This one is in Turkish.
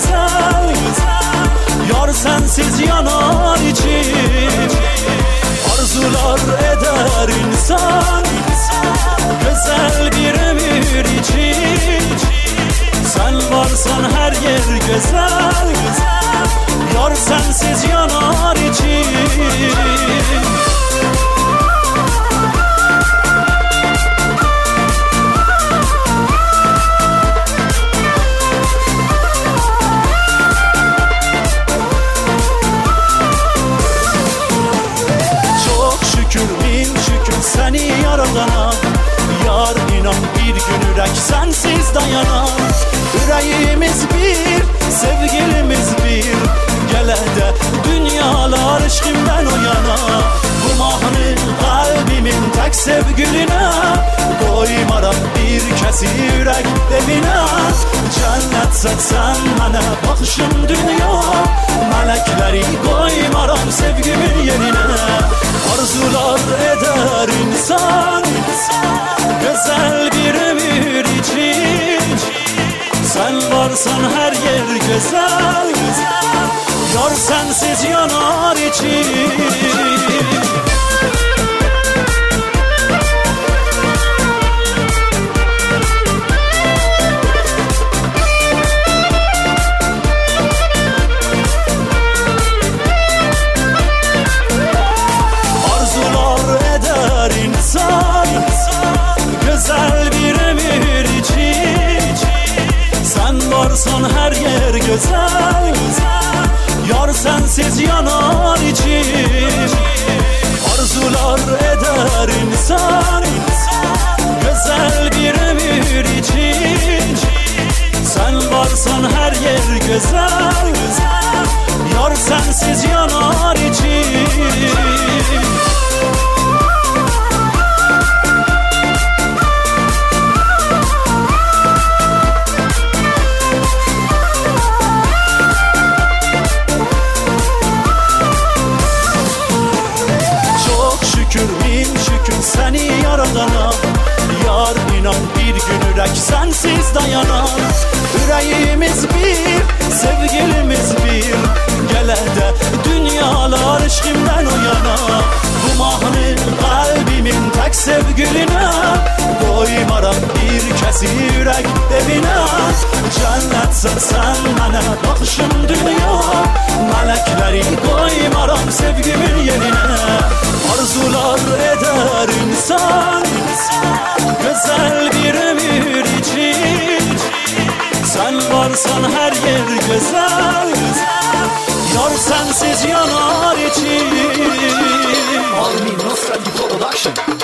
güzel. Yar sensiz yanar içim. Arzular eder insan güzel bir ömür için. Sen varsan her yer güzel. Yar sensiz yanar içim. Seni yaradana yar inan bir gün yürek sensiz dayanar. Yüreğimiz bir, sevgilimiz bir. Gele de dünyalar aşkımdan o yana. Bu mahnı kalbimin tek sevgiline. Koymaram bir kesi yürek evine. Cennetsen sen bana bakışım dünya. Melekleri koymaram sevgimin yerine. Arzular eder insan güzel bir ömür için. Sen varsan her yer güzel. Yar sensiz yanar içim. Güzel bir ömür için. Sen varsan her yer güzel. Yar sensiz yanar içim. Arzular eder insan güzel bir ömür için. Sen varsan her yer güzel. Yar sensiz yanar içim. Seni yaradana yar inan bir gün yürek sensiz dayanar. Yüreğimiz bir, sevgilimiz bir. Gele de dünyalar aşkımdan o yana. Bu mahnı kalbimin tek sevgiline. Koymaram bir kesi yürek evine. Cennetsen sen bana bakışım dünya. Melekleri koymaram sevgimin yerine. Arzular eder insan güzel bir ömür için. Sen varsan her yer güzel. Yar sensiz yanar içim. Armin Nostra Production.